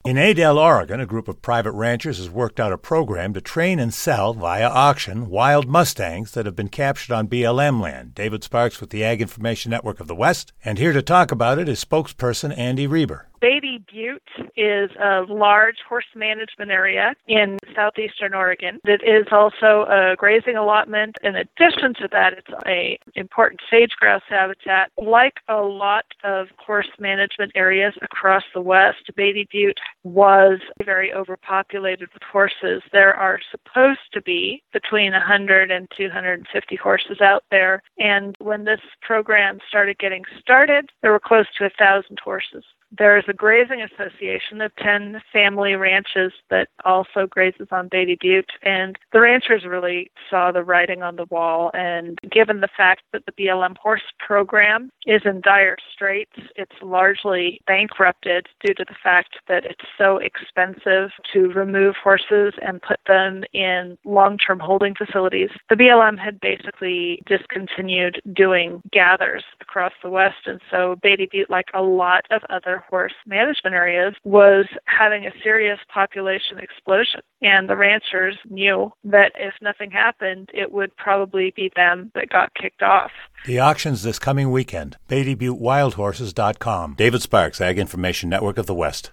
In Adel, Oregon, a group of private ranchers has worked out a program to train and sell via auction wild Mustangs that have been captured on BLM land. David Sparks with the Ag Information Network of the West. And here to talk about it is spokesperson Andy Reber. Beatty Butte is a large horse management area in southeastern Oregon. It is also a grazing allotment. In addition to that, it's an important sage-grouse habitat. Like a lot of horse management areas across the West, Beatty Butte was very overpopulated with horses. There are supposed to be between 100 and 250 horses out there. And when this program started getting started, there were close to 1,000 horses. There is a grazing association of 10 family ranches that also grazes on Beatty Butte, and the ranchers really saw the writing on the wall. And given the fact that the BLM horse program is in dire straits, it's largely bankrupted due to the fact that it's so expensive to remove horses and put them in long-term holding facilities. The BLM had basically discontinued doing gathers across the West, and so Beatty Butte, like a lot of other horse management areas, was having a serious population explosion. And the ranchers knew that if nothing happened, it would probably be them that got kicked off. The auction's this coming weekend. BeattyButteWildHorses.com. David Sparks, Ag Information Network of the West.